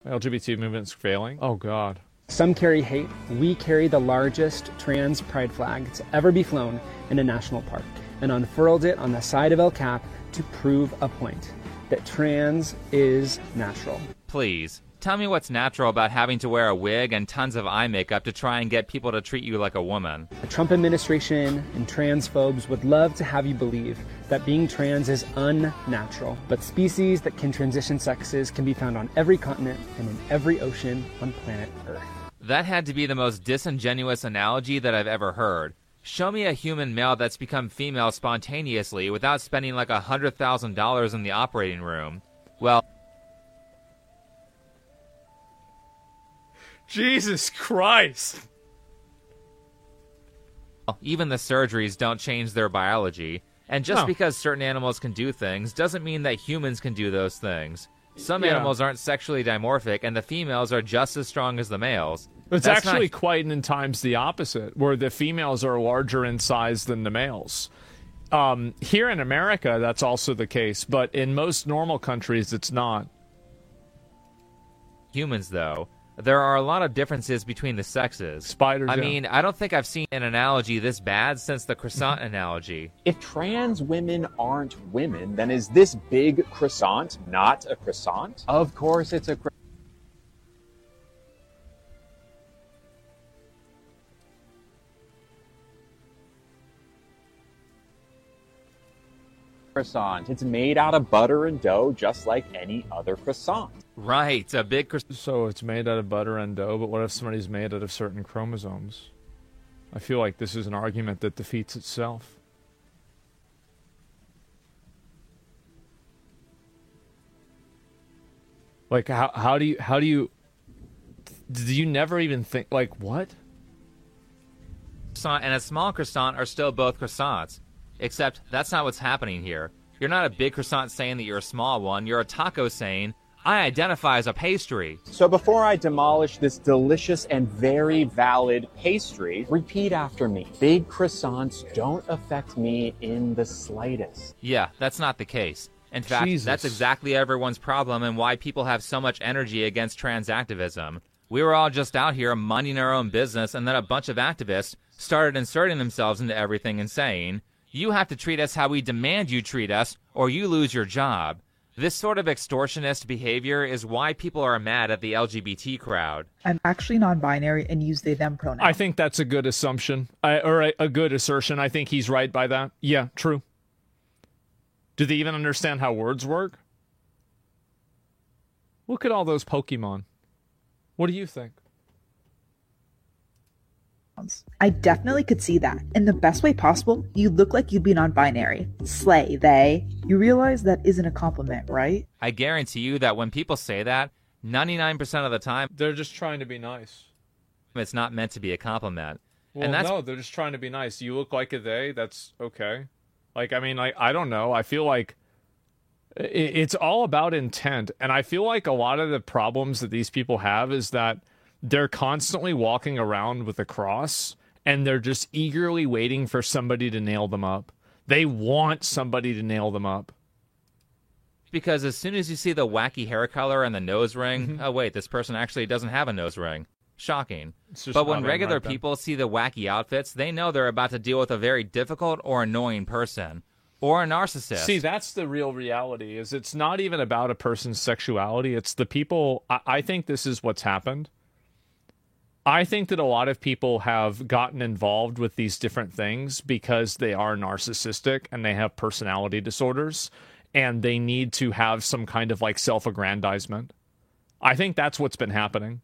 LGBT movement's failing? Oh, God. Some carry hate. We carry the largest trans pride flag to ever be flown in a national park and unfurled it on the side of El Cap to prove a point, that trans is natural. Please, tell me what's natural about having to wear a wig and tons of eye makeup to try and get people to treat you like a woman. The Trump administration and transphobes would love to have you believe that being trans is unnatural, but species that can transition sexes can be found on every continent and in every ocean on planet Earth. That had to be the most disingenuous analogy that I've ever heard. Show me a human male that's become female spontaneously without spending like $100,000 in the operating room. Well, Jesus Christ. even the surgeries don't change their biology. And just because certain animals can do things doesn't mean that humans can do those things. Some animals aren't sexually dimorphic, and the females are just as strong as the males. It's actually quite in times the opposite, where the females are larger in size than the males. Here in America, that's also the case, but in most normal countries, it's not. Humans, though, there are a lot of differences between the sexes. Spiders, I mean, I don't think I've seen an analogy this bad since the croissant analogy. If trans women aren't women, then is this big croissant not a croissant? Of course it's a croissant. It's made out of butter and dough just like any other croissant. Right, a big croissant. So it's made out of butter and dough, but what if somebody's made out of certain chromosomes? I feel like this is an argument that defeats itself. Like, how do you do you never even think, like, what? Croissant and a small croissant are still both croissants. Except that's not what's happening here. You're not a big croissant saying that you're a small one. You're a taco saying, I identify as a pastry. So before I demolish this delicious and very valid pastry, repeat after me. Big croissants don't affect me in the slightest. Yeah, that's not the case. In fact, Jesus. That's exactly everyone's problem and why people have so much energy against trans activism. We were all just out here minding our own business, and then a bunch of activists started inserting themselves into everything and saying, you have to treat us how we demand you treat us, or you lose your job. This sort of extortionist behavior is why people are mad at the LGBT crowd. I'm actually non-binary and use they, them pronouns. I think that's a good assumption, or a good assertion. I think he's right by that. Yeah, true. Do they even understand how words work? Look at all those Pokemon. What do you think? I definitely could see that. In the best way possible, you look like you'd be non-binary. Slay, they. You realize that isn't a compliment, right? I guarantee you that when people say that, 99% of the time, They're just trying to be nice. it's not meant to be a compliment. Well, and that's no, they're just trying to be nice. You look like a they, that's okay. Like, I mean, like, I don't know. I feel like it's all about intent. And I feel like a lot of the problems that these people have is that they're constantly walking around with a cross, and they're just eagerly waiting for somebody to nail them up. They want somebody to nail them up. because as soon as you see the wacky hair color and the nose ring, oh wait, this person actually doesn't have a nose ring. Shocking. But when regular people see the wacky outfits, they know they're about to deal with a very difficult or annoying person. Or a narcissist. See, that's the real reality, is it's not even about a person's sexuality. It's the people. I think this is what's happened. I think that a lot of people have gotten involved with these different things because they are narcissistic and they have personality disorders and they need to have some kind of like self-aggrandizement. I think that's what's been happening.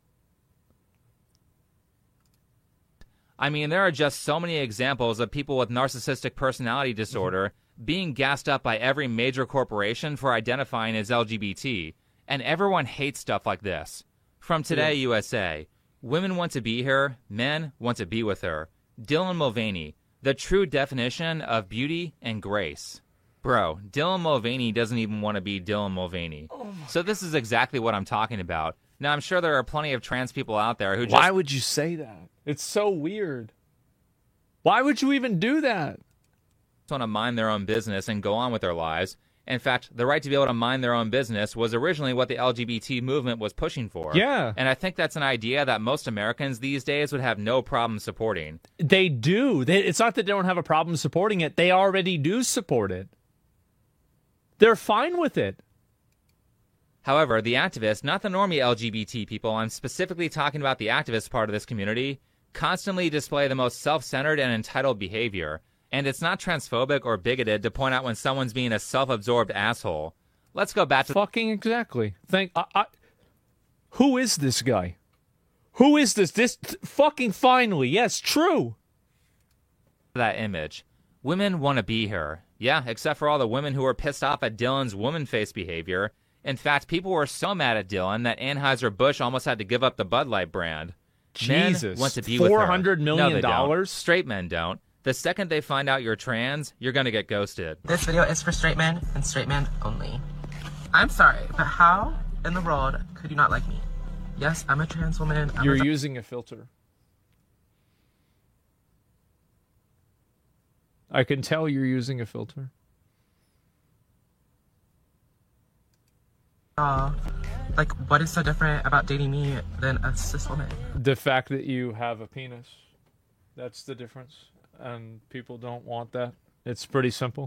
I mean, there are just so many examples of people with narcissistic personality disorder being gassed up by every major corporation for identifying as LGBT. And everyone hates stuff like this. From Today USA, women want to be her, men want to be with her. Dylan Mulvaney, the true definition of beauty and grace. Bro, Dylan Mulvaney doesn't even want to be Dylan Mulvaney. So this is exactly what I'm talking about. Now, I'm sure there are plenty of trans people out there who just... Why would you say that? It's so weird. Why would you even do that? want to mind their own business and go on with their lives. In fact, the right to be able to mind their own business was originally what the LGBT movement was pushing for. Yeah. And I think that's an idea that most Americans these days would have no problem supporting. They do. It's not that they don't have a problem supporting it. They already do support it. They're fine with it. However, the activists, not the normie LGBT people, I'm specifically talking about the activist part of this community, constantly display the most self-centered and entitled behavior. And it's not transphobic or bigoted to point out when someone's being a self-absorbed asshole. Let's go back to... Fucking exactly. Who is this guy? Who is this? Fucking finally. Yes, true. That image. Women want to be here. Yeah, except for all the women who were pissed off at Dylan's woman face behavior. In fact, people were so mad at Dylan that Anheuser-Busch almost had to give up the Bud Light brand. Jesus. Men want to be with her. $400 million? No, they don't. Straight men don't. The second they find out you're trans, you're going to get ghosted. This video is for straight men and straight men only. I'm sorry, but how in the world could you not like me? Yes, I'm a trans woman. You're using a filter. I can tell you're using a filter. Like, what is so different about dating me than a cis woman? The fact that you have a penis. That's the difference. And people don't want that. It's pretty simple.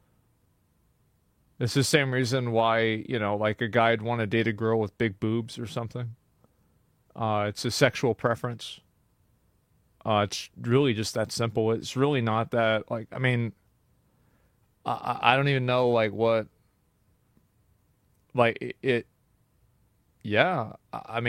It's the same reason why, like a guy'd want to date a girl with big boobs or something. It's a sexual preference. It's really just that simple. It's really not that, I don't even know, what, yeah, I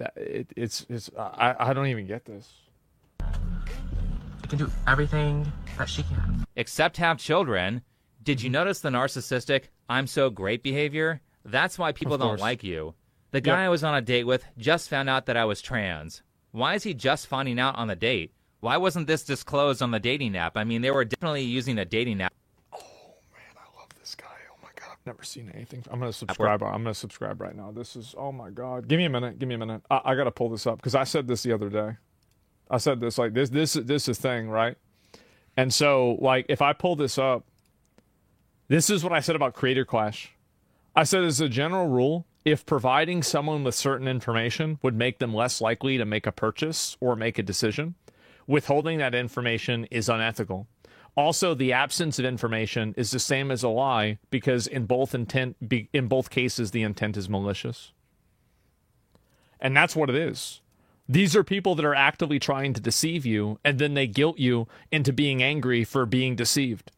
don't even get this. Can do everything that she can. Except have children. Did you notice the narcissistic, I'm so great behavior? That's why people don't like you. The guy I was on a date with just found out that I was trans. Why is he just finding out on the date? Why wasn't this disclosed on the dating app? I mean, they were definitely using a dating app. Oh, man, I love this guy. Oh, my God. I've never seen anything. I'm going to subscribe. I'm going to subscribe right now. This is, oh, my God. Give me a minute. I got to pull this up because I said this the other day. I said this, this is a thing, right? And so, if I pull this up, this is what I said about Creator Clash. I said, as a general rule, if providing someone with certain information would make them less likely to make a purchase or make a decision, withholding that information is unethical. Also, the absence of information is the same as a lie because in both cases, the intent is malicious. And that's what it is. These are people that are actively trying to deceive you, and then they guilt you into being angry for being deceived.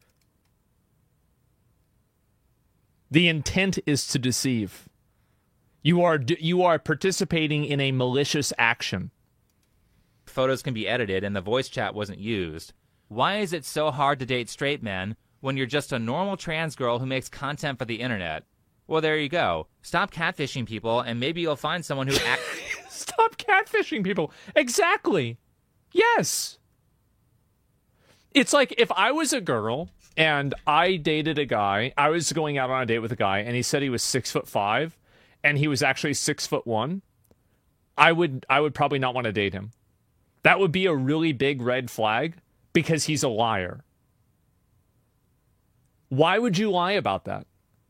The intent is to deceive. You are participating in a malicious action. Photos can be edited and the voice chat wasn't used. Why is it so hard to date straight men when you're just a normal trans girl who makes content for the internet? Well, there you go. Stop catfishing people, and maybe you'll find someone who Stop catfishing people. Exactly. Yes. It's like if I was a girl and I dated a guy, I was going out on a date with a guy, and he said he was 6'5", and he was actually 6'1". I would probably not want to date him. That would be a really big red flag because he's a liar. Why would you lie about that?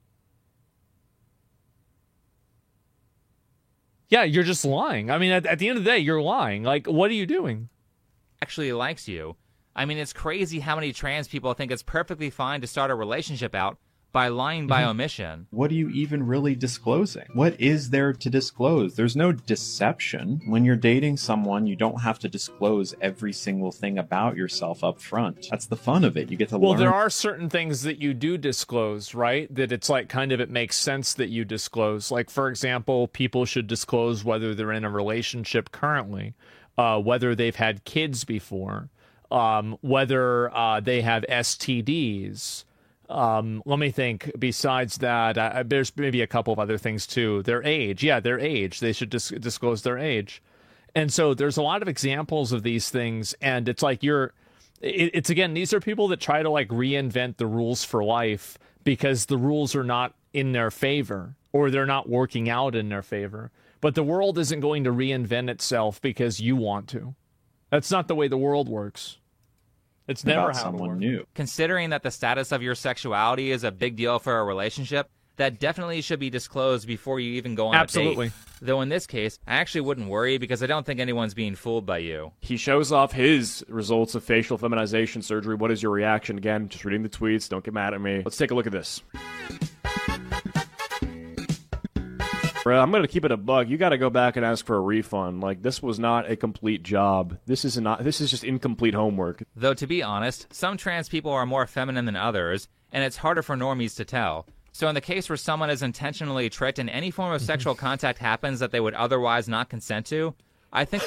Yeah, you're just lying. I mean, at the end of the day, you're lying. What are you doing? Actually likes you. I mean, it's crazy how many trans people think it's perfectly fine to start a relationship out by lying by omission. What are you even really disclosing? What is there to disclose? There's no deception. When you're dating someone, you don't have to disclose every single thing about yourself up front. That's the fun of it. You get to learn. Well, there are certain things that you do disclose, right? That it's it makes sense that you disclose. For example, people should disclose whether they're in a relationship currently, whether they've had kids before, whether they have STDs. Let me think. Besides that, there's maybe a couple of other things too. Their age. Yeah, their age. They should disclose their age. And so there's a lot of examples of these things. And it's it's again, these are people that try to reinvent the rules for life because the rules are not in their favor or they're not working out in their favor. But the world isn't going to reinvent itself because you want to. That's not the way the world works. It's never about how it someone works. new. Considering that the status of your sexuality is a big deal for a relationship, that definitely should be disclosed before you even go on Absolutely. a date. Though in this case, I actually wouldn't worry because I don't think anyone's being fooled by you. He shows off his results of facial feminization surgery. What is your reaction? Again, just reading the tweets. Don't get mad at me. Let's take a look at this. Bro, I'm going to keep it a bug. You got to go back and ask for a refund. Like, this was not a complete job. This is just incomplete homework. Though to be honest, some trans people are more feminine than others, and it's harder for normies to tell. So in the case where someone is intentionally tricked and any form of sexual contact happens that they would otherwise not consent to, I think...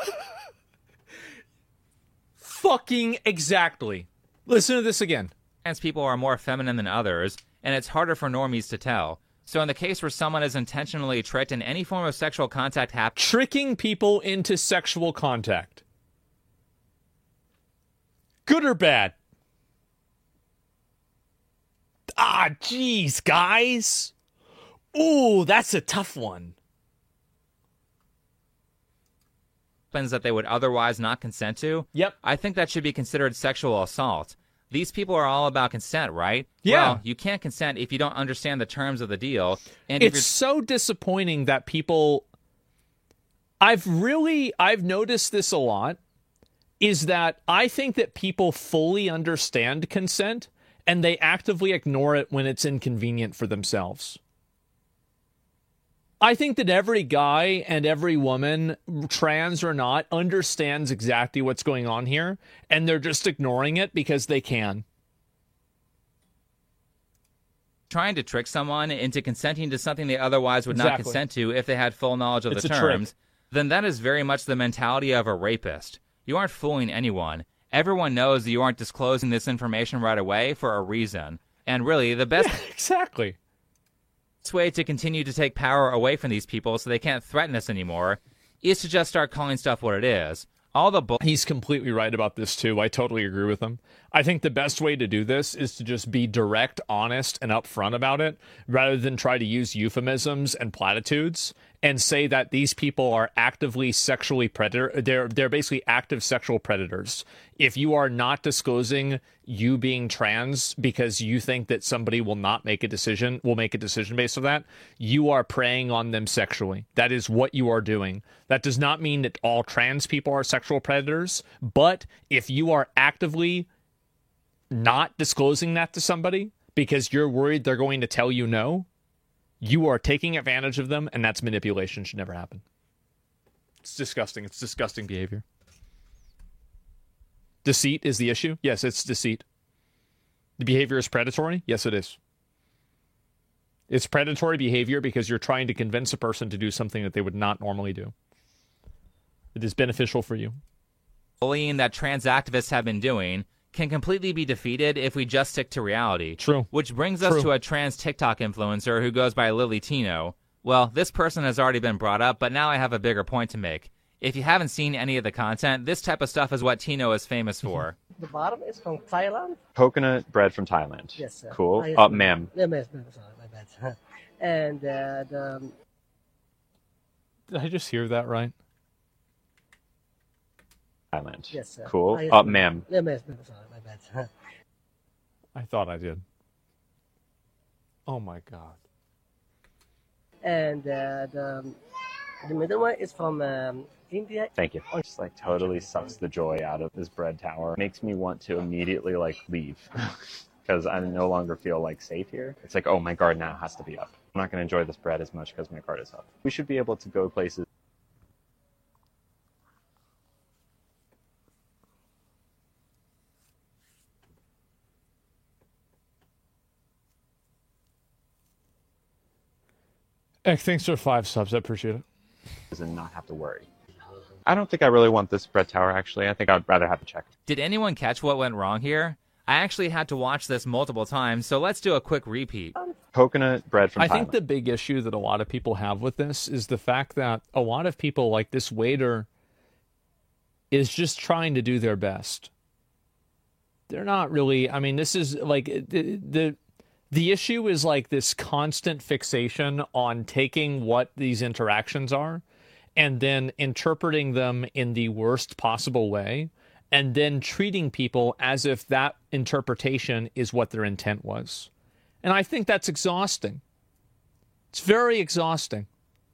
Fucking exactly. Listen to this again. Trans people are more feminine than others, and it's harder for normies to tell. So in the case where someone is intentionally tricked and any form of sexual contact happens... Tricking people into sexual contact. Good or bad? Ah, jeez, guys. Ooh, that's a tough one. that they would otherwise not consent to, Yep. I think that should be considered sexual assault. These people are all about consent, right? Yeah. Well, you can't consent if you don't understand the terms of the deal. And It's so disappointing that people... I've noticed this a lot, is that I think that people fully understand consent and they actively ignore it when it's inconvenient for themselves. I think that every guy and every woman, trans or not, understands exactly what's going on here, and they're just ignoring it because they can. trying to trick someone into consenting to something they otherwise would not consent to if they had full knowledge of the terms, then that is very much the mentality of a rapist. You aren't fooling anyone. Everyone knows that you aren't disclosing this information right away for a reason. And really, the best exactly way to continue to take power away from these people so they can't threaten us anymore is to just start calling stuff what it is. He's completely right about this, too. I totally agree with him. I think the best way to do this is to just be direct, honest, and upfront about it, rather than try to use euphemisms and platitudes and say that these people are actively sexually they're basically active sexual predators. If you are not disclosing you being trans because you think that somebody will make a decision based on that, you are preying on them sexually. That is what you are doing. That does not mean that all trans people are sexual predators, but if you are actively not disclosing that to somebody because you're worried they're going to tell you no, you are taking advantage of them, and that's manipulation. Should never happen. It's disgusting. It's disgusting behavior. Deceit is the issue? Yes, it's deceit. The behavior is predatory? Yes, it is. It's predatory behavior because you're trying to convince a person to do something that they would not normally do. It is beneficial for you. Bullying that trans activists have been doing can completely be defeated if we just stick to reality. True. Which brings us to a trans TikTok influencer who goes by Lily Tino. Well, this person has already been brought up, but now I have a bigger point to make. If you haven't seen any of the content, this type of stuff is what Tino is famous for. The bottom is from Thailand? Coconut bread from Thailand. Yes, sir. Cool. Ma'am. Yeah, ma'am. Sorry, my bad. And Did I just hear that right? Thailand. Yes, sir. Cool. Ma'am. Yeah, ma'am. Sorry, my bad. I thought I did. Oh my god. And the middle one is from India. Thank you. It just totally sucks the joy out of this bread tower. Makes me want to immediately leave because I no longer feel safe here. It's oh, my guard now has to be up. I'm not going to enjoy this bread as much because my guard is up. We should be able to go places. Thanks for 5 subs. I appreciate it. And not have to worry. I don't think I really want this bread tower, actually. I think I'd rather have a check. Did anyone catch what went wrong here? I actually had to watch this multiple times, so let's do a quick repeat. Coconut bread from Thailand. I think the big issue that a lot of people have with this is the fact that a lot of people, like this waiter, is just trying to do their best. They're not really... I mean, this is the issue is this constant fixation on taking what these interactions are and then interpreting them in the worst possible way and then treating people as if that interpretation is what their intent was. And I think that's exhausting. It's very exhausting.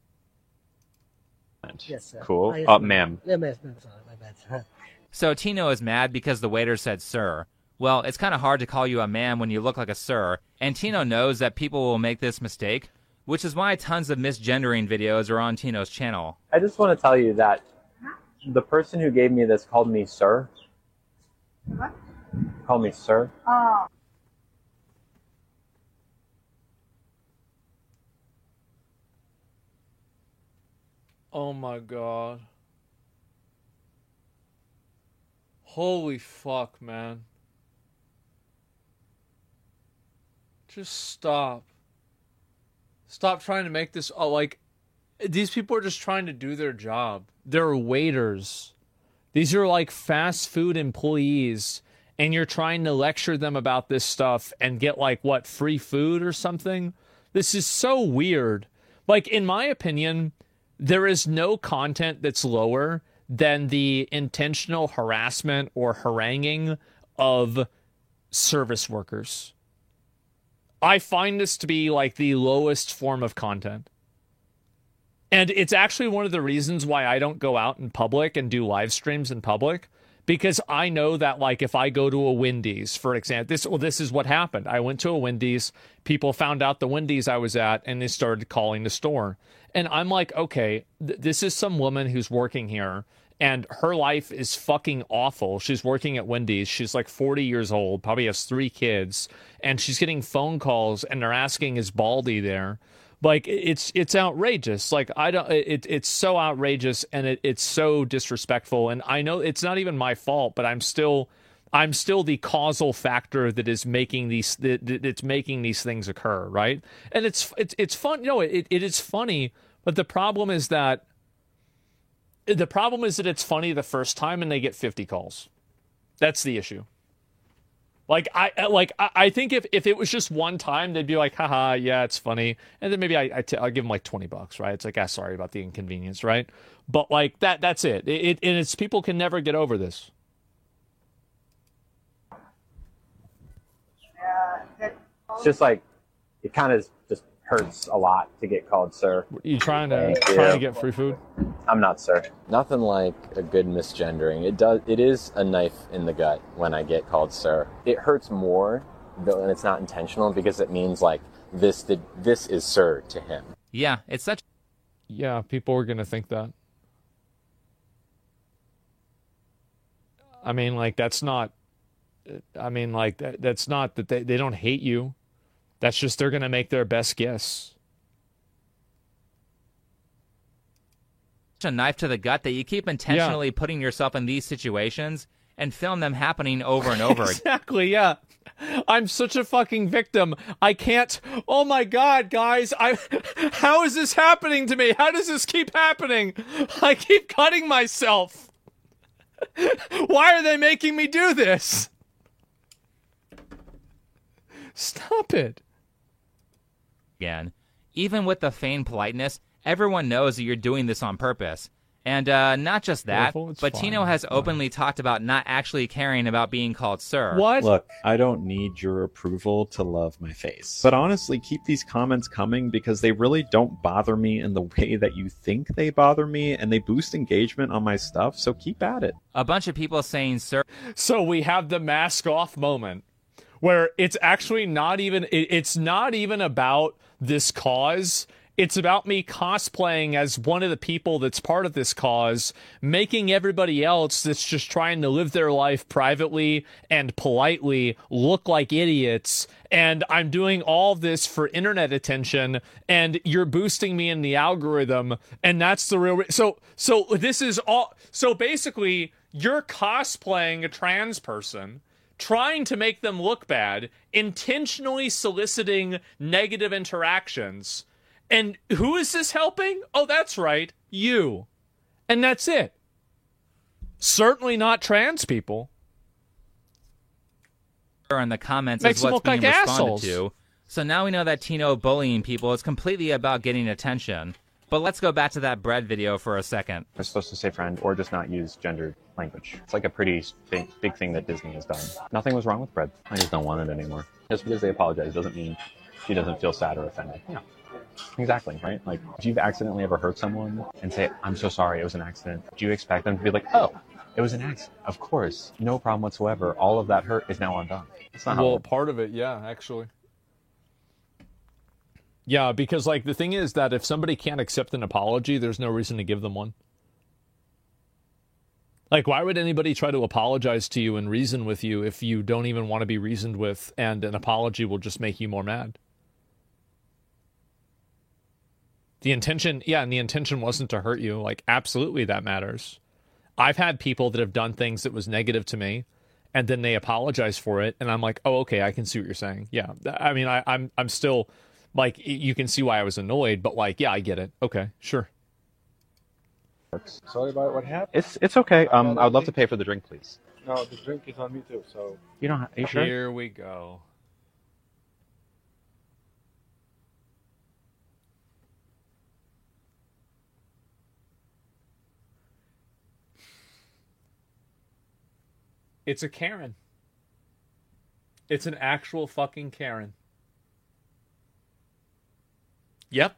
Yes, sir. Cool. Yes, Ma'am. Yeah, ma'am. Sorry, my bad, sir. So Tino is mad because the waiter said sir. Well, it's kind of hard to call you a ma'am when you look like a sir, and Tino knows that people will make this mistake, which is why tons of misgendering videos are on Tino's channel. I just want to tell you that the person who gave me this called me sir. What? Called me sir. Oh. Oh my god. Holy fuck, man. Just stop. Stop trying to make this like these people are just trying to do their job. They're waiters. These are like fast food employees, and you're trying to lecture them about this stuff and get like what, free food or something? This is so weird. Like, in my opinion, there is no content that's lower than the intentional harassment or haranguing of service workers. I find this to be like the lowest form of content. And it's actually one of the reasons why I don't go out in public and do live streams in public, because I know that, like, if I go to a Wendy's, for example, this is what happened. I went to a Wendy's, people found out the Wendy's I was at, and they started calling the store. And I'm like, okay, this is some woman who's working here, and her life is fucking awful. She's working at Wendy's. She's like 40 years old, probably has 3 kids, and she's getting phone calls, and they're asking, is Baldy there? Like, it's outrageous. Like, it's so outrageous, and it's so disrespectful. And I know it's not even my fault, but I'm still the causal factor that is making that's making these things occur, right? And it's fun. It is funny, but the problem is that it's funny the first time and they get 50 calls. That's the issue. I think if it was just one time, they'd be like, haha, yeah, it's funny. And then maybe I'll give them like $20, right? It's like, sorry about the inconvenience, right? But like that's it. And it's people can never get over this. It's just like, it kind of just hurts a lot to get called sir. You trying to get free food? I'm not sir. Nothing like a good misgendering. It is a knife in the gut when I get called sir. It hurts more when it's not intentional, because it means like this is sir to him. Yeah, it's such. Yeah, people are gonna think that. I mean, like, that's not. I mean, like, that's not that they don't hate you. That's just they're gonna make their best guess. A knife to the gut that you keep intentionally putting yourself in these situations and film them happening over and over again. Exactly, yeah. I'm such a fucking victim. I can't. Oh my god, guys! How is this happening to me? How does this keep happening? I keep cutting myself. Why are they making me do this? Stop it. Again, even with the feigned politeness, everyone knows that you're doing this on purpose. And not just that, but Tino has openly talked about not actually caring about being called sir. What? Look, I don't need your approval to love my face. But honestly, keep these comments coming, because they really don't bother me in the way that you think they bother me, and they boost engagement on my stuff, so keep at it. A bunch of people saying sir. So we have the mask off moment, where it's actually not even, it's not even about this cause. It's about me cosplaying as one of the people that's part of this cause, making everybody else that's just trying to live their life privately and politely look like idiots. And I'm doing all this for internet attention, and you're boosting me in the algorithm, and that's the real. So this is all. So basically, you're cosplaying a trans person, trying to make them look bad, intentionally soliciting negative interactions. And who is this helping? Oh, that's right, you. And that's it. Certainly not trans people. In the comments Makes is what's being like responded assholes. to. So now we know that Tino bullying people is completely about getting attention. But let's go back to that bread video for a second. They're supposed to say friend or just not use gendered language. It's like a pretty big thing that Disney has done. Nothing was wrong with bread. I just don't want it anymore. Just because they apologize doesn't mean she doesn't feel sad or offended. Yeah. Exactly, right? Like, if you've accidentally ever hurt someone and say, I'm so sorry, it was an accident, do you expect them to be like, oh, it was an accident? Of course, no problem whatsoever. All of that hurt is now undone. It's not well, part of it, yeah, actually. Yeah, because, like, the thing is that if somebody can't accept an apology, there's no reason to give them one. Like, why would anybody try to apologize to you and reason with you if you don't even want to be reasoned with, and an apology will just make you more mad? The intention, yeah, and the intention wasn't to hurt you. Like, absolutely that matters. I've had people that have done things that was negative to me, and then they apologize for it, and I'm like, oh, okay, I can see what you're saying. Yeah, I mean, I'm still, like, you can see why I was annoyed, but, like, yeah, I get it. Okay, sure. Sorry about what happened. It's okay. I would love to pay for the drink, please. No, the drink is on me too, so... You don't have... Are you sure? Here we go. It's a Karen. It's an actual fucking Karen. Yep.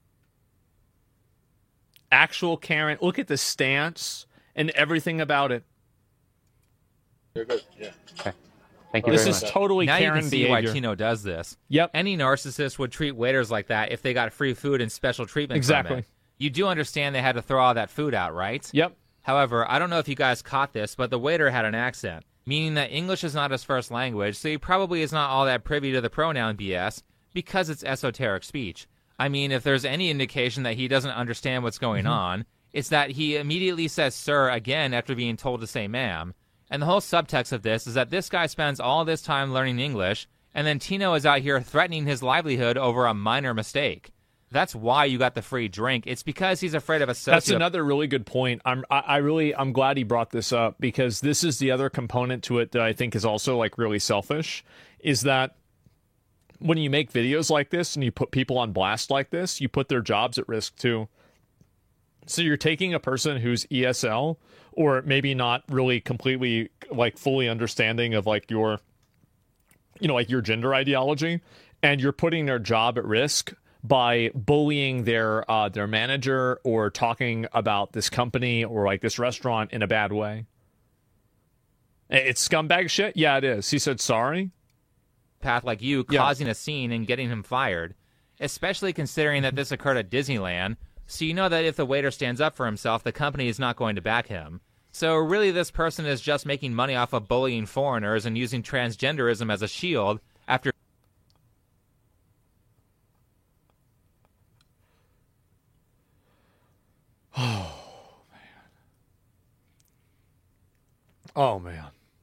Actual Karen. Look at the stance and everything about it. You're good, yeah. Okay. Thank you This very is much. totally Now Karen you can see behavior. why Tino does this. Yep. Any narcissist would treat waiters like that if they got free food and special treatment Exactly. from it. You do understand they had to throw all that food out, right? Yep. However, I don't know if you guys caught this, but the waiter had an accent, meaning that English is not his first language, so he probably is not all that privy to the pronoun BS because it's esoteric speech. I mean, if there's any indication that he doesn't understand what's going on, it's that he immediately says sir again after being told to say ma'am. And the whole subtext of this is that this guy spends all this time learning English, and then Tino is out here threatening his livelihood over a minor mistake. That's why you got the free drink. It's because he's afraid of a sociopath. That's another really good point. I'm glad he brought this up, because this is the other component to it that I think is also, like, really selfish, is that when you make videos like this and you put people on blast like this, you put their jobs at risk too. So you're taking a person who's ESL, or maybe not really completely, like, fully understanding of, like, your, you know, like, your gender ideology, and you're putting their job at risk by bullying their manager or talking about this company or, like, this restaurant in a bad way. It's scumbag shit? Yeah, it is. He said sorry? Path like you causing a scene and getting him fired, especially considering that this occurred at Disneyland, so you know that if the waiter stands up for himself, the company is not going to back him. So really this person is just making money off of bullying foreigners and using transgenderism as a shield after... Oh, man.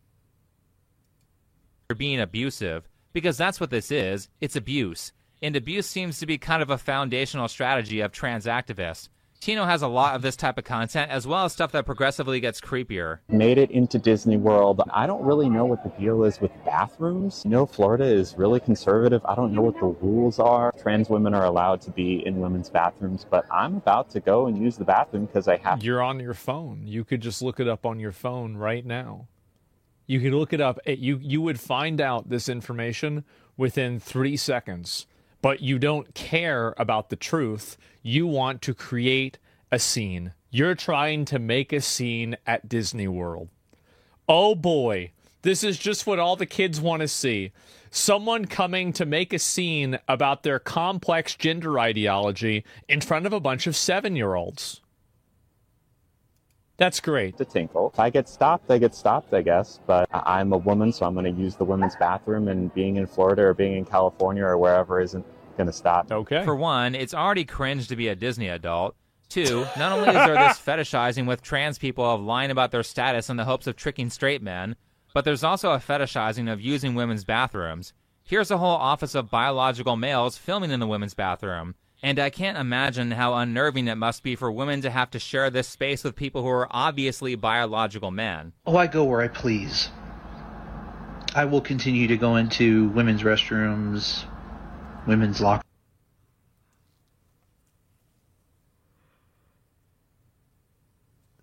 being abusive, because that's what this is. It's abuse. And abuse seems to be kind of a foundational strategy of trans activists. Tino has a lot of this type of content, as well as stuff that progressively gets creepier. Made it into Disney World. I don't really know what the deal is with bathrooms. You know, Florida is really conservative. I don't know what the rules are. Trans women are allowed to be in women's bathrooms, but I'm about to go and use the bathroom because I have to. You're on your phone. You could just look it up on your phone right now. You could look it up. You would find out this information within 3 seconds. But you don't care about the truth. You want to create a scene. You're trying to make a scene at Disney World. Oh boy, this is just what all the kids want to see. Someone coming to make a scene about their complex gender ideology in front of a bunch of 7-year-olds. That's great. To tinkle. If I get stopped, I get stopped, I guess. But I'm a woman, so I'm going to use the women's bathroom, and being in Florida or being in California or wherever isn't going to stop. Okay. For one, it's already cringe to be a Disney adult. Two, not only is there this fetishizing with trans people of lying about their status in the hopes of tricking straight men, but there's also a fetishizing of using women's bathrooms. Here's a whole office of biological males filming in the women's bathroom. And I can't imagine how unnerving it must be for women to have to share this space with people who are obviously biological men. Oh, I go where I please. I will continue to go into women's restrooms, women's locker.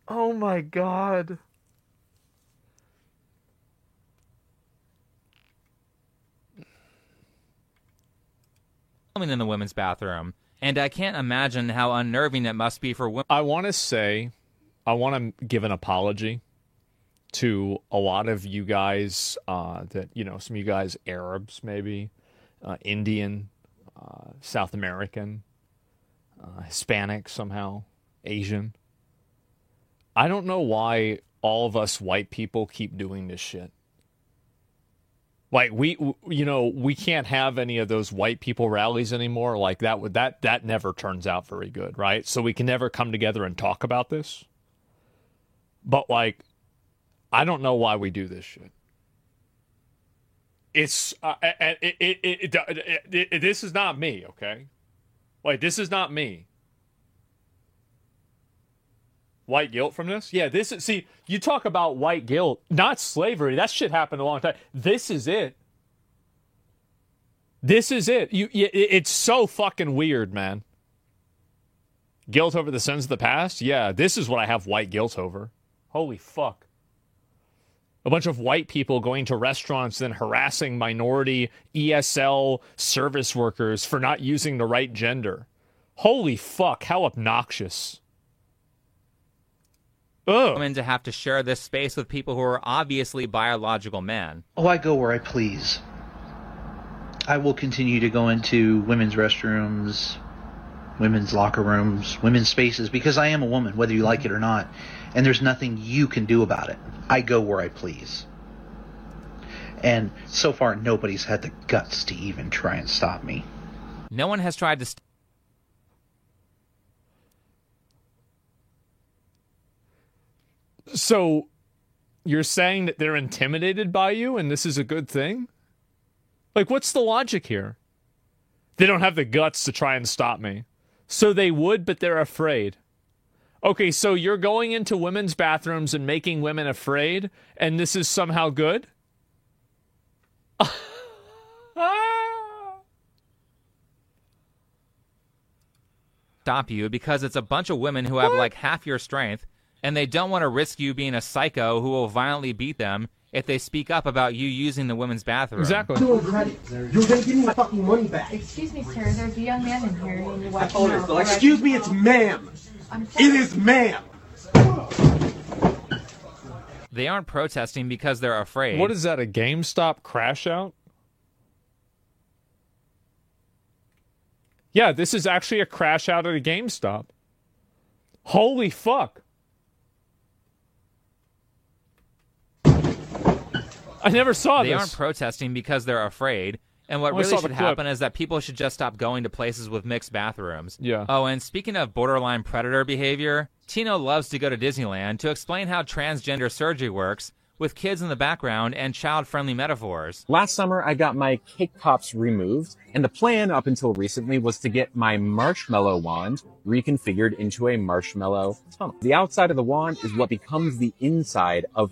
Oh my God. In the women's bathroom, and I can't imagine how unnerving it must be for women. I want to give an apology to a lot of you guys that, some of you guys, Arabs maybe, Indian, South American, Hispanic somehow, Asian. I don't know why all of us white people keep doing this shit. Like we can't have any of those white people rallies anymore. Like that never turns out very good, right? So we can never come together and talk about this. But like, I don't know why we do this shit. It's this is not me, okay? Like, this is not me. White guilt from this? Yeah, see, you talk about white guilt, not slavery. That shit happened a long time. This is it. This is it. It's so fucking weird, man. Guilt over the sins of the past? Yeah, this is what I have white guilt over. Holy fuck. A bunch of white people going to restaurants and harassing minority ESL service workers for not using the right gender. Holy fuck, how obnoxious. Women to have to share this space with people who are obviously biological men. Oh, I go where I please. I will continue to go into women's restrooms, women's locker rooms, women's spaces, because I am a woman, whether you like it or not, and there's nothing you can do about it. I go where I please. And so far, nobody's had the guts to even try and stop me. No one has tried to... So, you're saying that they're intimidated by you and this is a good thing? Like, what's the logic here? They don't have the guts to try and stop me. So they would, but they're afraid. Okay, so you're going into women's bathrooms and making women afraid, and this is somehow good? Stop you because it's a bunch of women who have like half your strength, and they don't want to risk you being a psycho who will violently beat them if they speak up about you using the women's bathroom. Exactly. You're going to give me my fucking money back. Excuse me, sir. There's a young man in here. And you watch him out. Excuse me, it's ma'am. It is ma'am. They aren't protesting because they're afraid. What is that, a GameStop crash out? Yeah, this is actually a crash out at a GameStop. Holy fuck. I never saw this. They aren't protesting because they're afraid. And what really should happen is that people should just stop going to places with mixed bathrooms. Yeah. Oh, and speaking of borderline predator behavior, Tino loves to go to Disneyland to explain how transgender surgery works with kids in the background and child-friendly metaphors. Last summer, I got my cake pops removed, and the plan up until recently was to get my marshmallow wand reconfigured into a marshmallow tunnel. The outside of the wand is what becomes the inside of...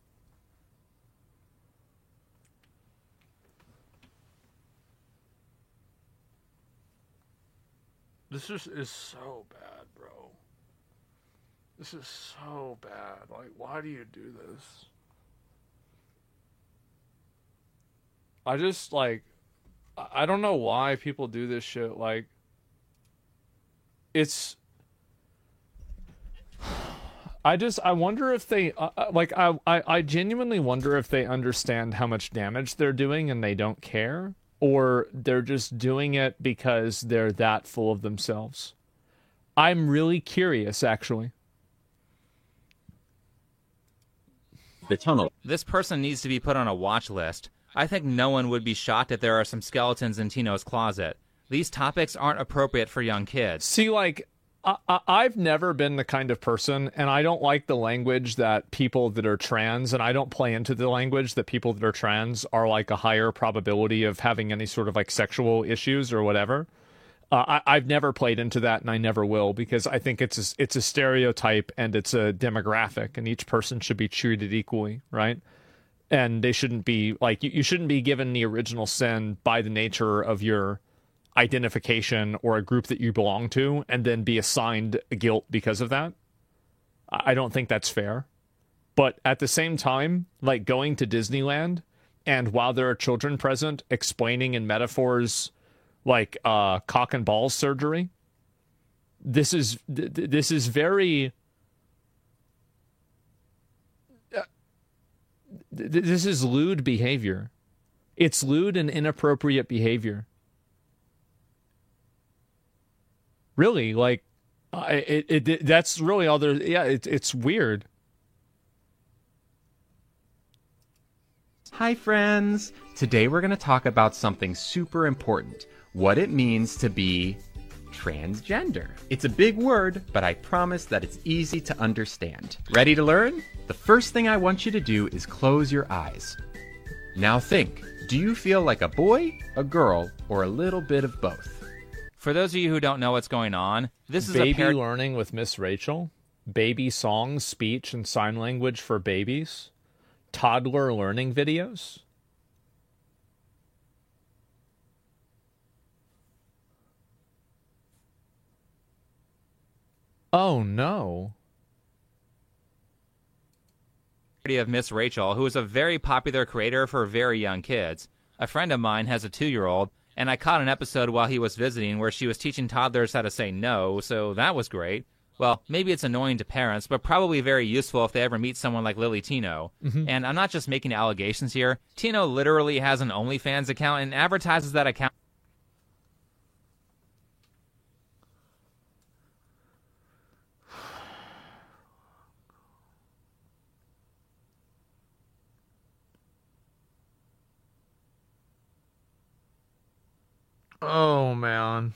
This is so bad, bro. This is so bad. Like, why do you do this? I just, like, I don't know why people do this shit. Like, it's... I wonder if they, I genuinely wonder if they understand how much damage they're doing and they don't care. Or they're just doing it because they're that full of themselves. I'm really curious, actually. The tunnel. This person needs to be put on a watch list. I think no one would be shocked if there are some skeletons in Tino's closet. These topics aren't appropriate for young kids. See, like, I've never been the kind of person, and I don't like the language that people that are trans, and I don't play into the language that people that are trans are like a higher probability of having any sort of like sexual issues or whatever. I've never played into that, and I never will, because I think it's a stereotype and it's a demographic, and each person should be treated equally, right? And they shouldn't be like, you shouldn't be given the original sin by the nature of your identification or a group that you belong to and then be assigned guilt because of that. I don't think that's fair. But at the same time, like going to Disneyland, and while there are children present, explaining in metaphors like cock and balls surgery, this is very... this is lewd behavior. It's lewd and inappropriate behavior. Really, like, that's really all there... Yeah, it's weird. Hi friends! Today we're going to talk about something super important. What it means to be transgender. It's a big word, but I promise that it's easy to understand. Ready to learn? The first thing I want you to do is close your eyes. Now think, do you feel like a boy, a girl, or a little bit of both? For those of you who don't know what's going on, this is Baby Learning with Miss Rachel. Baby songs, speech, and sign language for babies. Toddler learning videos. Oh no. Of Miss Rachel, who is a very popular creator for very young kids. A friend of mine has a 2-year-old, and I caught an episode while he was visiting where she was teaching toddlers how to say no, so that was great. Well, maybe it's annoying to parents, but probably very useful if they ever meet someone like Lily Tino. And I'm not just making allegations here. Tino literally has an OnlyFans account and advertises that account. Oh, man.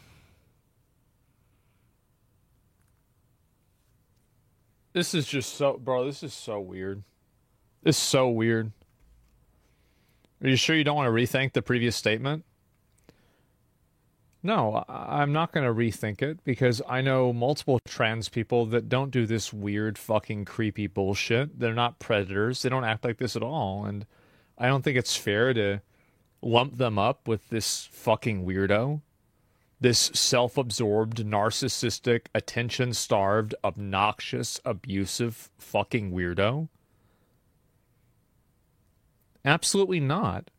This is just so... Bro, this is so weird. This is so weird. Are you sure you don't want to rethink the previous statement? No, I'm not going to rethink it because I know multiple trans people that don't do this weird fucking creepy bullshit. They're not predators. They don't act like this at all. And I don't think it's fair to lump them up with this fucking weirdo. This self-absorbed, narcissistic, attention-starved, obnoxious, abusive fucking weirdo. Absolutely not.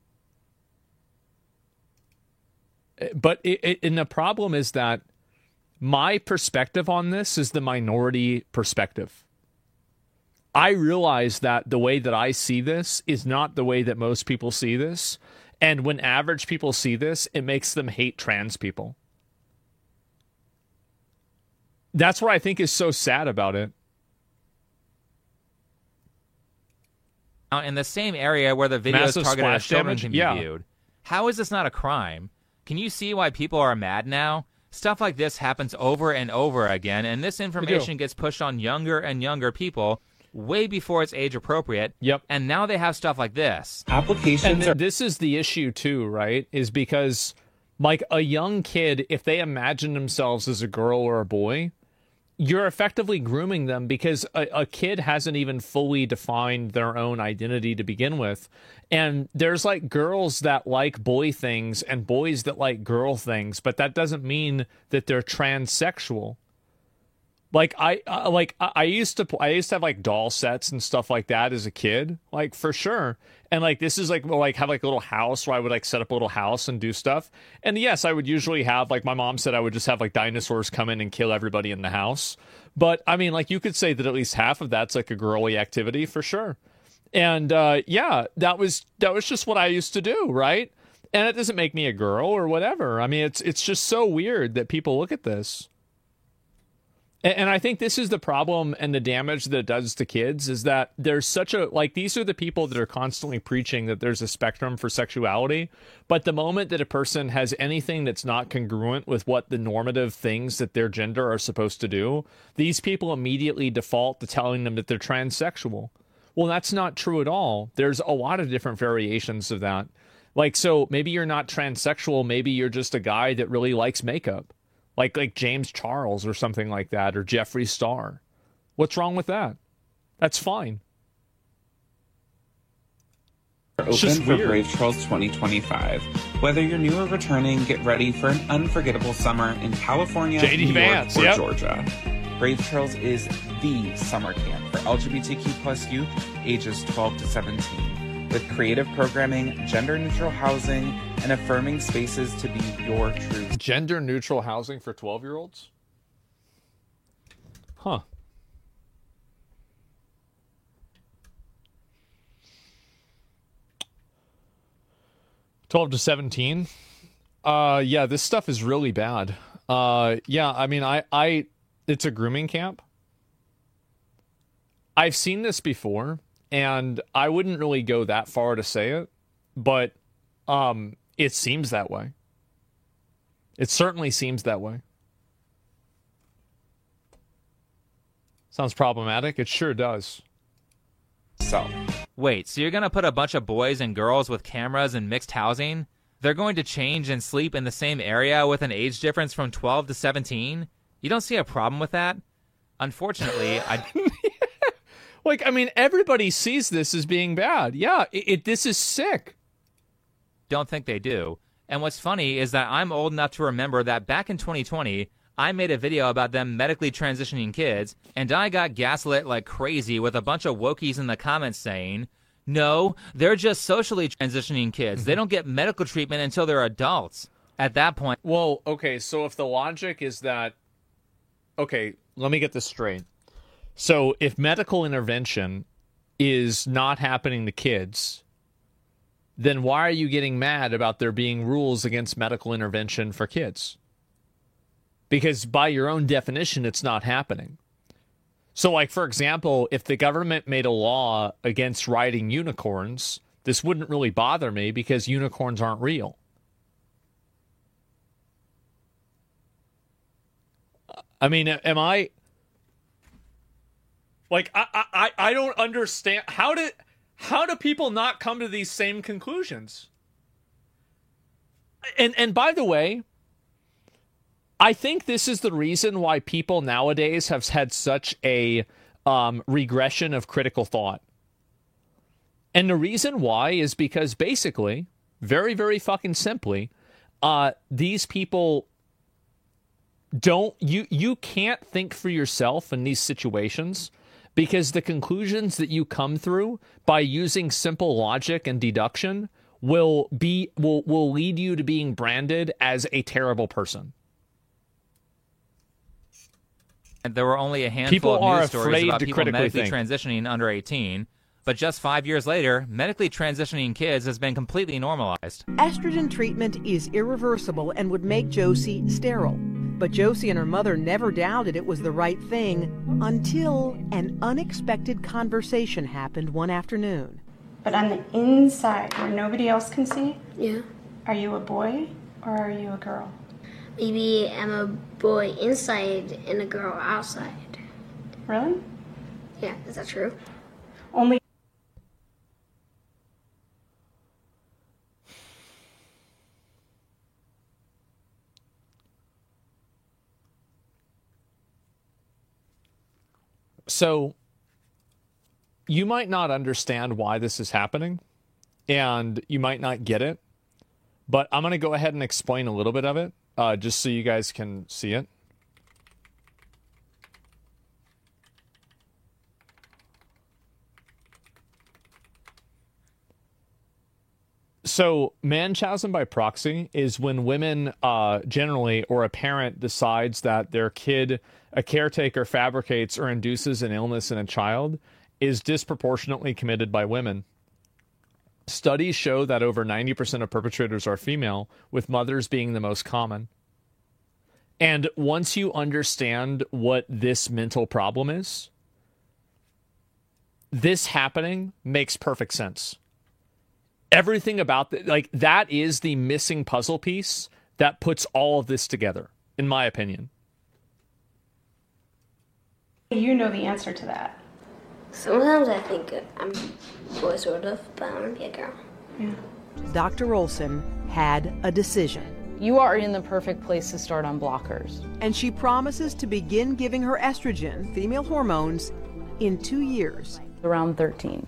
But and the problem is that my perspective on this is the minority perspective. I realize that the way that I see this is not the way that most people see this. And when average people see this, it makes them hate trans people. That's what I think is so sad about it. In the same area where the videos Massive targeted at splash children damage? can be Yeah. viewed. How is this not a crime? Can you see why people are mad now? Stuff like this happens over and over again, and this information gets pushed on younger and younger people way before it's age appropriate. Yep. And now they have stuff like this. And this is the issue too, right? Is because like a young kid, if they imagine themselves as a girl or a boy, you're effectively grooming them because a kid hasn't even fully defined their own identity to begin with. And there's like girls that like boy things and boys that like girl things, but that doesn't mean that they're transsexual. Like I used to have like doll sets and stuff like that as a kid, like for sure. And like this is like have like a little house where I would like set up a little house and do stuff. And yes, I would usually have like my mom said I would just have like dinosaurs come in and kill everybody in the house. But I mean, like you could say that at least half of that's like a girly activity for sure. And yeah, that was just what I used to do, right? And it doesn't make me a girl or whatever. I mean, it's just so weird that people look at this. And I think this is the problem and the damage that it does to kids is that there's such a, like, these are the people that are constantly preaching that there's a spectrum for sexuality. But the moment that a person has anything that's not congruent with what the normative things that their gender are supposed to do, these people immediately default to telling them that they're transsexual. Well, that's not true at all. There's a lot of different variations of that. Like, so maybe you're not transsexual. Maybe you're just a guy that really likes makeup. Like James Charles or something like that, or Jeffree Star. What's wrong with that? That's fine. Open for Brave Trails 2025. Whether you're new or returning, get ready for an unforgettable summer in California, JD New Vance, York, or yep. Georgia. Brave Trails is the summer camp for LGBTQ plus youth ages 12 to 17, with creative programming, gender-neutral housing, and affirming spaces to be your true. Gender-neutral housing for 12-year-olds? Huh. "12 to 17? Yeah, this stuff is really bad. Yeah, I mean, it's a grooming camp. I've seen this before, and I wouldn't really go that far to say it, but it seems that way. It certainly seems that way. Sounds problematic? It sure does. Wait, so you're going to put a bunch of boys and girls with cameras in mixed housing? They're going to change and sleep in the same area with an age difference from 12 to 17? You don't see a problem with that? Unfortunately, Like, I mean, everybody sees this as being bad. Yeah, this is sick. Don't think they do. And what's funny is that I'm old enough to remember that back in 2020, I made a video about them medically transitioning kids, and I got gaslit like crazy with a bunch of wokies in the comments saying, no, they're just socially transitioning kids. They don't get medical treatment until they're adults. At that point... Well, okay, so if the logic is that... Okay, let me get this straight. So if medical intervention is not happening to kids, then why are you getting mad about there being rules against medical intervention for kids? Because by your own definition, it's not happening. So, like, for example, if the government made a law against riding unicorns, this wouldn't really bother me because unicorns aren't real. I mean, am I... Like, I don't understand. How do people not come to these same conclusions? And by the way, I think this is the reason why people nowadays have had such a regression of critical thought. And the reason why is because basically, very, very fucking simply, these people don't, you can't think for yourself in these situations because the conclusions that you come through by using simple logic and deduction will lead you to being branded as a terrible person. And there were only a handful of news stories about people medically transitioning under 18. But just 5 years later, medically transitioning kids has been completely normalized. Estrogen treatment is irreversible and would make Josie sterile. But Josie and her mother never doubted it was the right thing until an unexpected conversation happened one afternoon. But on the inside, where nobody else can see? Yeah. Are you a boy or are you a girl? Maybe I'm a boy inside and a girl outside. Really? Yeah, is that true? Only. So, you might not understand why this is happening, and you might not get it, but I'm going to go ahead and explain a little bit of it, just so you guys can see it. So, Munchausen by proxy is when women generally, or a parent decides that their kid, a caretaker, fabricates or induces an illness in a child, is disproportionately committed by women. Studies show that over 90% of perpetrators are female, with mothers being the most common. And once you understand what this mental problem is, this happening makes perfect sense. Everything about that is the missing puzzle piece that puts all of this together, in my opinion. You know the answer to that. Sometimes I think I'm a boy, sort of, but I want to be a girl. Yeah. Dr. Olson had a decision. You are in the perfect place to start on blockers. And she promises to begin giving her estrogen, female hormones, in 2 years. Around 13.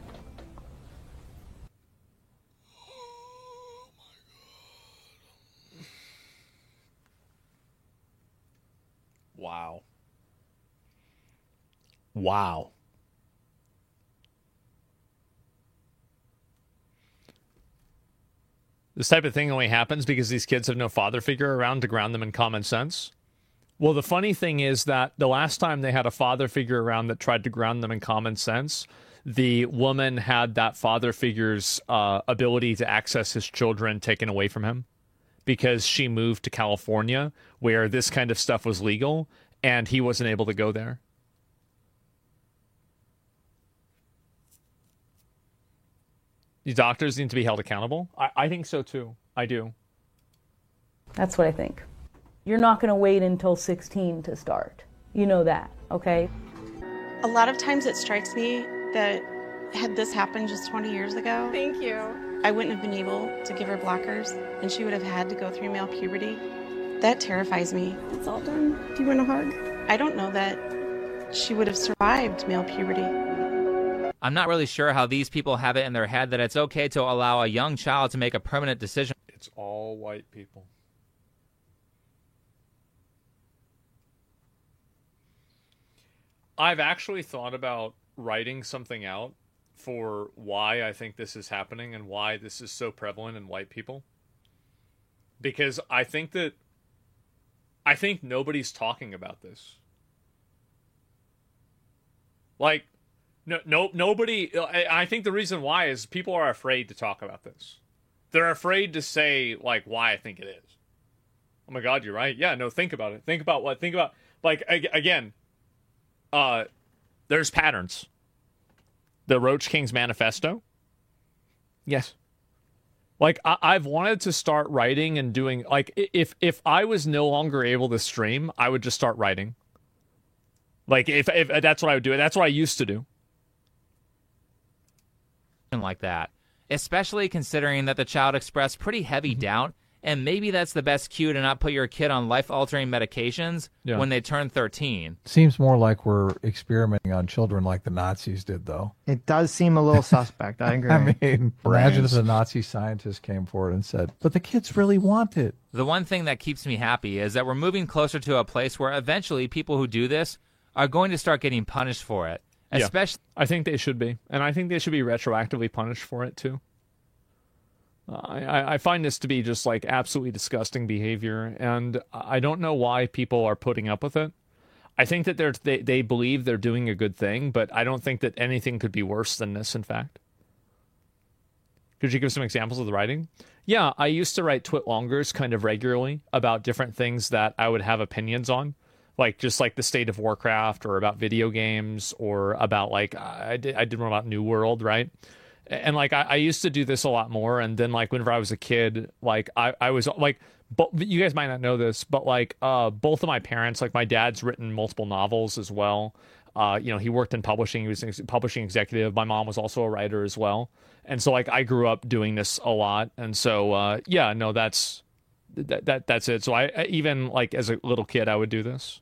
Wow. Wow. This type of thing only happens because these kids have no father figure around to ground them in common sense. Well, the funny thing is that the last time they had a father figure around that tried to ground them in common sense, the woman had that father figure's ability to access his children taken away from him because she moved to California where this kind of stuff was legal and he wasn't able to go there. The doctors need to be held accountable. I think so too. I do. That's what I think. You're not going to wait until 16 to start. You know that, okay? A lot of times it strikes me that had this happened just 20 years ago, Thank you. I wouldn't have been able to give her blockers and she would have had to go through male puberty. That terrifies me. It's all done. Do you want a hug? I don't know that she would have survived male puberty. I'm not really sure how these people have it in their head that it's okay to allow a young child to make a permanent decision. It's all white people. I've actually thought about writing something out for why I think this is happening and why this is so prevalent in white people. Because I think nobody's talking about this. Like, nobody. I think the reason why is people are afraid to talk about this. They're afraid to say like why I think it is. Oh my God, you're right. Yeah, no, think about it. Think about what? Think about like again. There's patterns. The Roach King's Manifesto. Yes. Like I've wanted to start writing and doing like if I was no longer able to stream, I would just start writing. Like if that's what I would do. That's what I used to do. Like that, especially considering that the child expressed pretty heavy doubt, and maybe that's the best cue to not put your kid on life-altering medications when they turn 13. Seems more like we're experimenting on children like the Nazis did, though. It does seem a little suspect. I agree. I mean, imagine if the Nazi scientists came forward and said, but the kids really want it. The one thing that keeps me happy is that we're moving closer to a place where eventually people who do this are going to start getting punished for it. Especially, I think they should be. And I think they should be retroactively punished for it, too. I find this to be just, like, absolutely disgusting behavior. And I don't know why people are putting up with it. I think that they believe they're doing a good thing, but I don't think that anything could be worse than this, in fact. Could you give some examples of the writing? Yeah, I used to write twit-longers kind of regularly about different things that I would have opinions on. Like just like the state of Warcraft or about video games or about like I did one about New World, right? And like I used to do this a lot more. And then like whenever I was a kid, like I was like, you guys might not know this, but like both of my parents, like my dad's written multiple novels as well. He worked in publishing. He was a publishing executive. My mom was also a writer as well. And so like I grew up doing this a lot. And so that's it. So I even like as a little kid I would do this.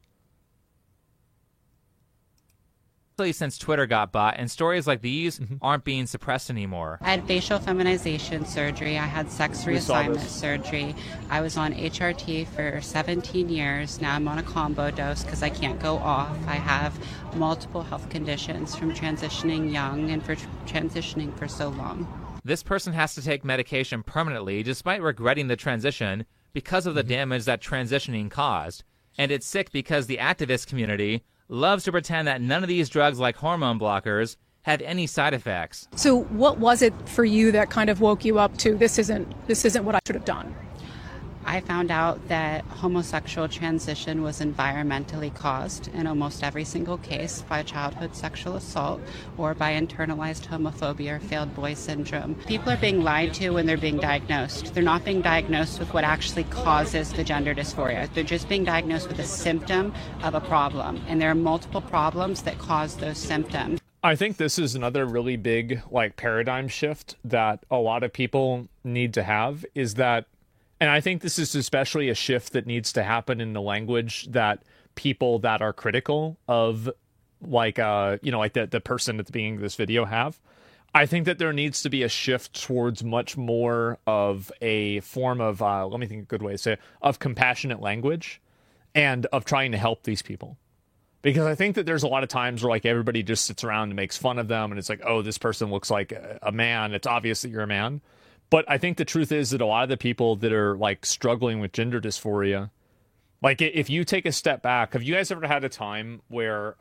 Since Twitter got bought and stories like these aren't being suppressed anymore. I had facial feminization surgery. I had sex reassignment surgery. I was on HRT for 17 years. Now I'm on a combo dose because I can't go off. I have multiple health conditions from transitioning young and for transitioning for so long. This person has to take medication permanently despite regretting the transition because of the damage that transitioning caused. And it's sick because the activist community loves to pretend that none of these drugs like hormone blockers have any side effects. So what was it for you that kind of woke you up to this isn't what I should have done? I found out that homosexual transition was environmentally caused in almost every single case by childhood sexual assault or by internalized homophobia or failed boy syndrome. People are being lied to when they're being diagnosed. They're not being diagnosed with what actually causes the gender dysphoria. They're just being diagnosed with a symptom of a problem. And there are multiple problems that cause those symptoms. I think this is another really big like paradigm shift that a lot of people need to have is that. And I think this is especially a shift that needs to happen in the language that people that are critical of like the person at the beginning of this video have. I think that there needs to be a shift towards much more of a form of, let me think a good way to say it, of compassionate language and of trying to help these people. Because I think that there's a lot of times where like everybody just sits around and makes fun of them, and it's like, oh, this person looks like a man. It's obvious that you're a man. But I think the truth is that a lot of the people that are like struggling with gender dysphoria, like if you take a step back, have you guys ever had a time where,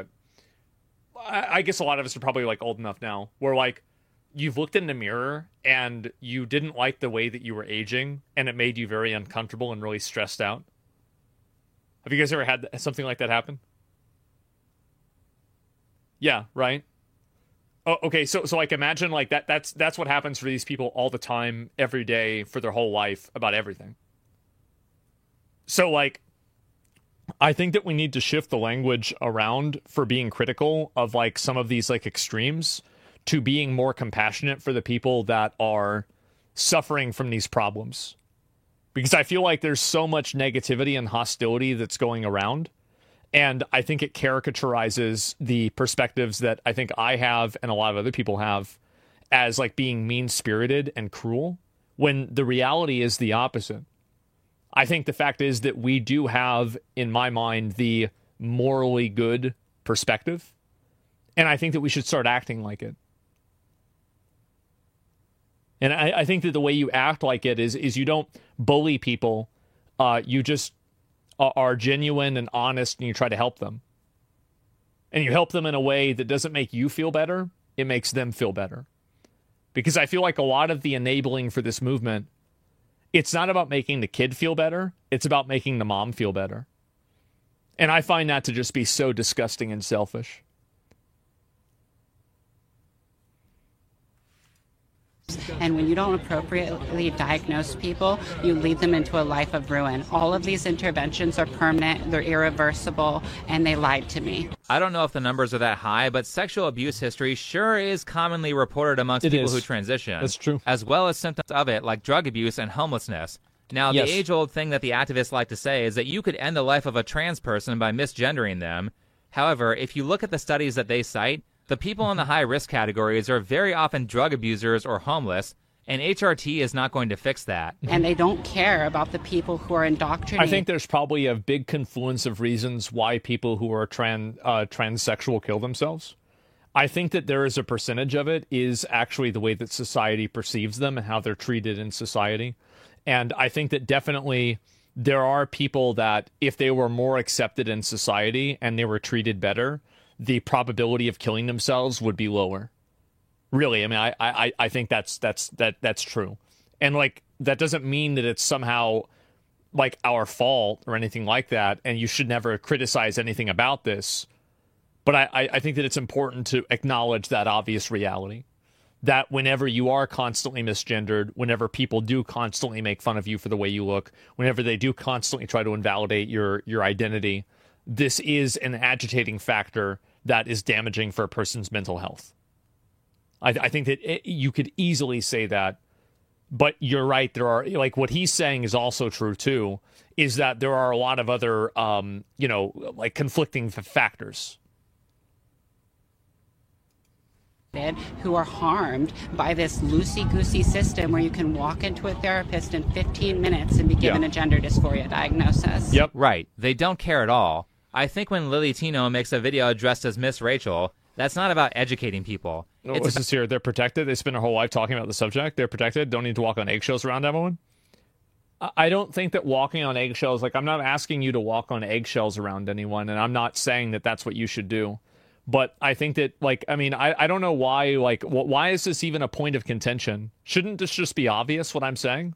I guess a lot of us are probably like old enough now, where like you've looked in the mirror and you didn't like the way that you were aging, and it made you very uncomfortable and really stressed out? Have you guys ever had something like that happen? Yeah, right. Oh, okay, so like imagine like that's what happens for these people all the time, every day, for their whole life, about everything. So like I think that we need to shift the language around for being critical of like some of these like extremes to being more compassionate for the people that are suffering from these problems. Because I feel like there's so much negativity and hostility that's going around. And I think it caricaturizes the perspectives that I think I have and a lot of other people have as like being mean-spirited and cruel, when the reality is the opposite. I think the fact is that we do have, in my mind, the morally good perspective. And I think that we should start acting like it. And I think that the way you act like it is you don't bully people. You just are genuine and honest, and you try to help them. And you help them in a way that doesn't make you feel better. It makes them feel better. Because I feel like a lot of the enabling for this movement, it's not about making the kid feel better. It's about making the mom feel better. And I find that to just be so disgusting and selfish. And when you don't appropriately diagnose people, you lead them into a life of ruin. All of these interventions are permanent, they're irreversible, and they lied to me. I don't know if the numbers are that high, but sexual abuse history sure is commonly reported amongst people who transition. That's true. As well as symptoms of it, like drug abuse and homelessness. Now, Yes. the age-old thing that the activists like to say is that you could end the life of a trans person by misgendering them. However, if you look at the studies that they cite, the people in the high-risk categories are very often drug abusers or homeless, and HRT is not going to fix that. And they don't care about the people who are indoctrinated. I think there's probably a big confluence of reasons why people who are transsexual kill themselves. I think that there is a percentage of it is actually the way that society perceives them and how they're treated in society. And I think that definitely there are people that if they were more accepted in society and they were treated better, the probability of killing themselves would be lower. Really, I mean, I think that's true. And like that doesn't mean that it's somehow like our fault or anything like that, and you should never criticize anything about this. But I think that it's important to acknowledge that obvious reality. That whenever you are constantly misgendered, whenever people do constantly make fun of you for the way you look, whenever they do constantly try to invalidate your identity, this is an agitating factor that is damaging for a person's mental health. I think that you could easily say that, but you're right. There are, like, what he's saying is also true too, is that there are a lot of other, like conflicting factors. Who are harmed by this loosey-goosey system where you can walk into a therapist in 15 minutes and be given a gender dysphoria diagnosis. Yep. Right. They don't care at all. I think when Lily Tino makes a video dressed as Miss Rachel, that's not about educating people. What's this here? They're protected? They spend their whole life talking about the subject? They're protected? Don't need to walk on eggshells around everyone? I don't think that walking on eggshells, like, I'm not asking you to walk on eggshells around anyone, and I'm not saying that that's what you should do. But I think that, like, I mean, I don't know why, like, why is this even a point of contention? Shouldn't this just be obvious, what I'm saying?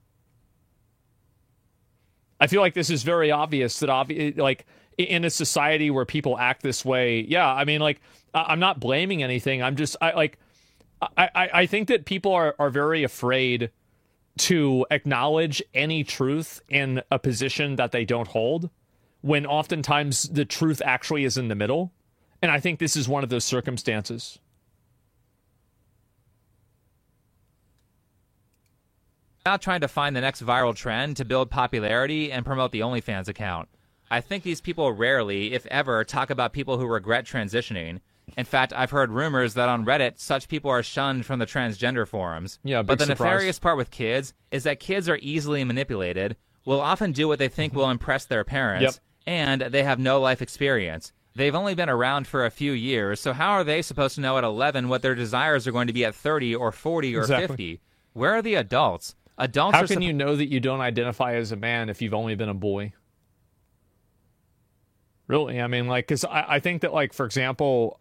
I feel like this is very obvious that, like, in a society where people act this way, yeah, I mean, like, I'm not blaming anything. I'm just, I think that people are very afraid to acknowledge any truth in a position that they don't hold, when oftentimes the truth actually is in the middle. And I think this is one of those circumstances. Not trying to find the next viral trend to build popularity and promote the OnlyFans account. I think these people rarely, if ever, talk about people who regret transitioning. In fact, I've heard rumors that on Reddit, such people are shunned from the transgender forums. Yeah, but the surprise. nefarious part with kids is that kids are easily manipulated, will often do what they think will impress their parents, and they have no life experience. They've only been around for a few years, so how are they supposed to know at 11 what their desires are going to be at 30 or 40 or Exactly. 50? Where are the adults? Adults How are can you know that you don't identify as a man if you've only been a boy? Really? I mean, like, because I think that, like, for example,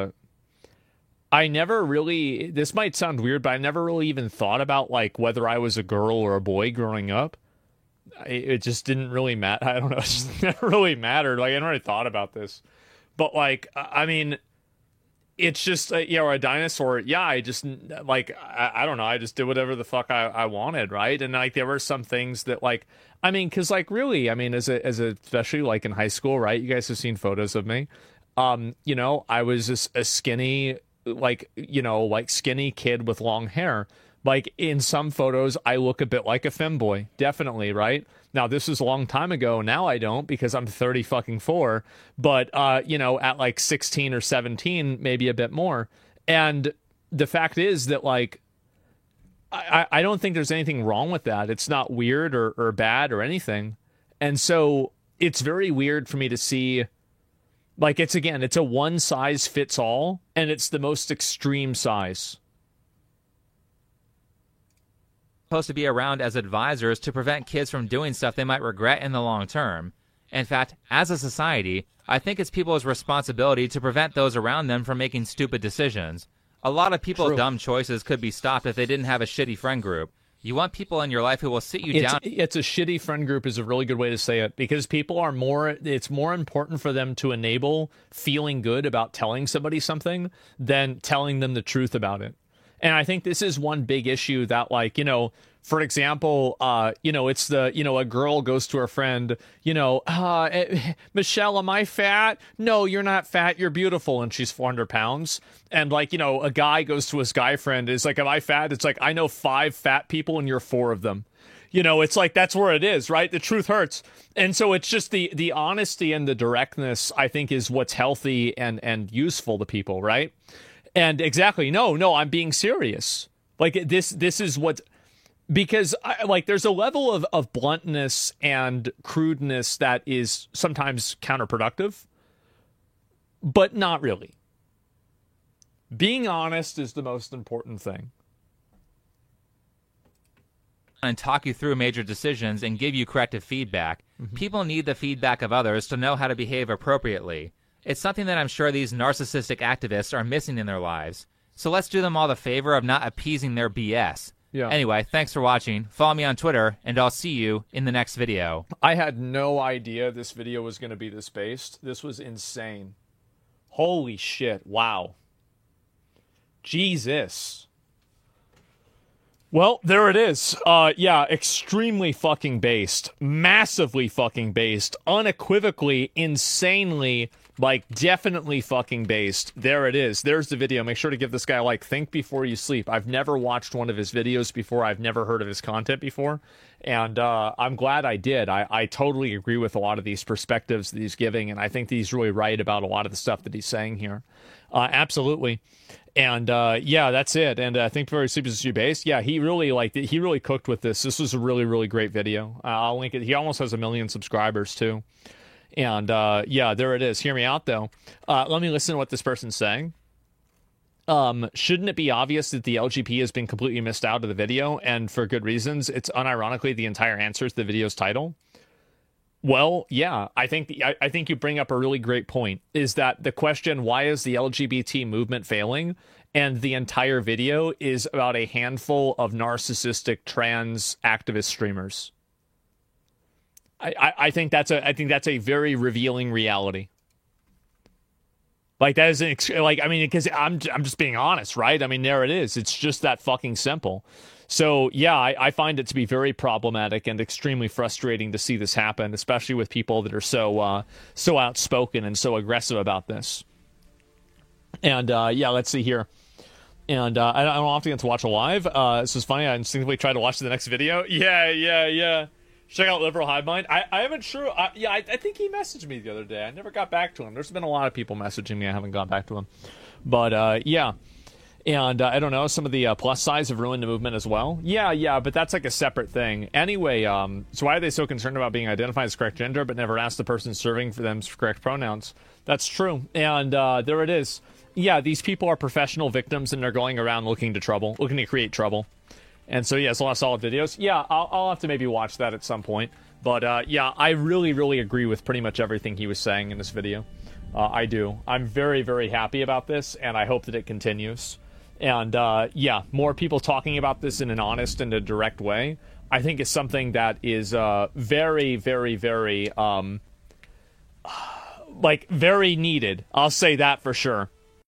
I never really, this might sound weird, but I never really even thought about, like, whether I was a girl or a boy growing up. It just didn't really matter. I don't know. It just never really mattered. Like, I never really thought about this. But, like, I mean, it's just, you know, a dinosaur. Yeah, I just, like, I don't know. I just did whatever the fuck I wanted, right? And, like, there were some things that, like, I mean, because, like, really, I mean, as a especially, like, in high school, right? You guys have seen photos of me. You know, I was a skinny, like, you know, like, skinny kid with long hair. Like, in some photos, I look a bit like a femboy. Definitely, right? Now, this was a long time ago. Now I don't because I'm 34. But, you know, at like 16 or 17, maybe a bit more. And the fact is that, like, I don't think there's anything wrong with that. It's not weird or bad or anything. And so it's very weird for me to see, like, it's a one size fits all, and it's the most extreme size. Supposed to be around as advisors to prevent kids from doing stuff they might regret in the long term. In fact, as a society, I think it's people's responsibility to prevent those around them from making stupid decisions. A lot of people's dumb choices could be stopped if they didn't have a shitty friend group. You want people in your life who will sit you down. It's a shitty friend group is a really good way to say it, because people are it's more important for them to enable feeling good about telling somebody something than telling them the truth about it. And I think this is one big issue that, like, you know, for example, you know, it's the, you know, a girl goes to her friend, you know, Michelle, am I fat? No, you're not fat. You're beautiful. And she's 400 pounds. And, like, you know, a guy goes to his guy friend. Is like, am I fat? It's like, I know 5 fat people and you're 4 of them. You know, it's like, that's where it is, right? The truth hurts. And so it's just the honesty and the directness, I think, is what's healthy and useful to people, right? And exactly, no, I'm being serious. Like, this is what, because like, there's a level of bluntness and crudeness that is sometimes counterproductive, but not really. Being honest is the most important thing. And talk you through major decisions and give you corrective feedback. People need the feedback of others to know how to behave appropriately. It's something that I'm sure these narcissistic activists are missing in their lives. So let's do them all the favor of not appeasing their BS. Yeah. Anyway, thanks for watching. Follow me on Twitter, and I'll see you in the next video. I had no idea this video was going to be this based. This was insane. Holy shit. Wow. Jesus. Well, there it is. Yeah, extremely fucking based. Massively fucking based. Unequivocally, insanely, like, definitely fucking based. There it is. There's the video. Make sure to give this guy a like. Think before you sleep. I've never watched one of his videos before. I've never heard of his content before. And I'm glad I did. I totally agree with a lot of these perspectives that he's giving, and I think that he's really right about a lot of the stuff that he's saying here. Absolutely. And yeah, that's it. And I think very super based. Yeah, he really cooked with this. This was a really, really great video. I'll link it. He almost has 1 million subscribers too. And yeah, there it is. Hear me out though. Let me listen to what this person's saying. Shouldn't it be obvious that the LGP has been completely missed out of the video, and for good reasons? It's unironically the entire answer to the video's title. Well, yeah, I think you bring up a really great point, is that the question, why is the LGBT movement failing? And the entire video is about a handful of narcissistic trans activist streamers. I think that's a very revealing reality. Like, that is because I'm just being honest, right? I mean, there it is. It's just that fucking simple. So yeah, I find it to be very problematic and extremely frustrating to see this happen, especially with people that are so outspoken and so aggressive about this. And yeah, let's see here. And I don't often get to watch a live. This is funny. I instinctively tried to watch the next video. Yeah. Check out Liberal Hive Mind. I haven't sure. I think he messaged me the other day. I never got back to him. There's been a lot of people messaging me. I haven't got back to him. But yeah. And I don't know, some of the plus size have ruined the movement as well. Yeah, but that's like a separate thing. Anyway, so why are they so concerned about being identified as correct gender but never ask the person serving for them correct pronouns? That's true. And there it is. Yeah, these people are professional victims and they're going around looking to create trouble. And so, yeah, it's a lot of solid videos. Yeah, I'll have to maybe watch that at some point. But, yeah, I really, really agree with pretty much everything he was saying in this video. I do. I'm very, very happy about this, and I hope that it continues. And, yeah, more people talking about this in an honest and a direct way, I think is something that is very, very, very, very needed. I'll say that for sure.